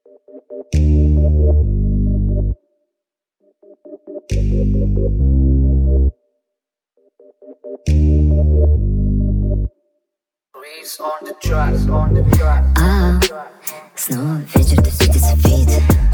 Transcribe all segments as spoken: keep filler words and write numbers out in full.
А, снова вечер, да светится вид.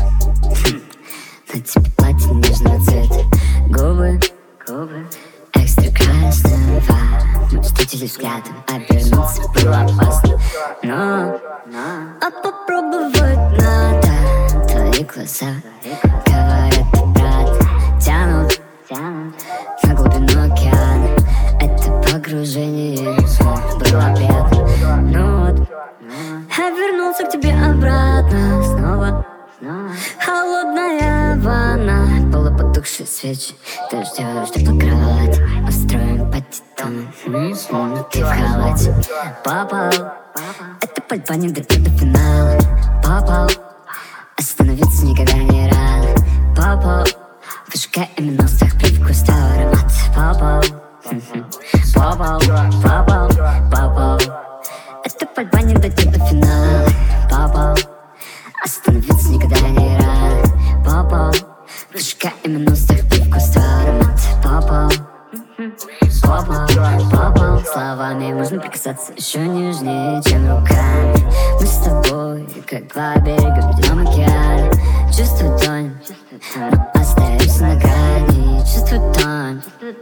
На тебе платье нежного цвета. Губы, губы экстра красного. Мы встретились взглядом, обернуться было опасно. Но, а попробовать надо. Твои глаза говорят обратно. Тянут, тянут на глубину океана. Это погружение было приятно. Ну вот, я вернулся к тебе обратно. Снова, снова холодная ванна, полупотухшие свечи. Ты ждешь, что по кровати устроим патитон. М-м-м, ты в халате попал. Это пальба не дойдет до финала. Попал, остановиться никогда не рано. Попал, выжигай именно всех привкус, твой аромат. Попал, попал, попал, попал. Это пальба не дойдет до финала. Попал, остановиться никогда не рано. Попал, выжигай именно всех привкус, твой аромат. Попал, попал, попал. Словами можно прикасаться еще нежнее, чем руками. Мы с тобой, как два берега в ледяном океане. Чувствую тонем, но остаемся на грани. Чувствую тонем,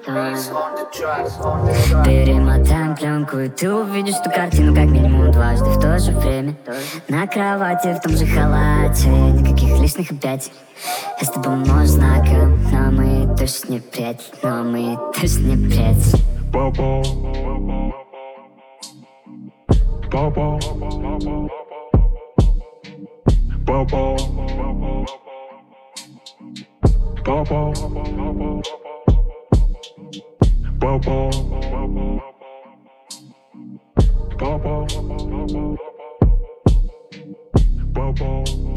перемотаем пленку, и ты увидишь ту картину как минимум дважды в то же время. На кровати в том же халате, никаких лишних объятий. Я с тобой можешь знаком, но мы точно не приятели. Но мы точно не приятели. Попал, попал, попал, попал, попал, попал, попал.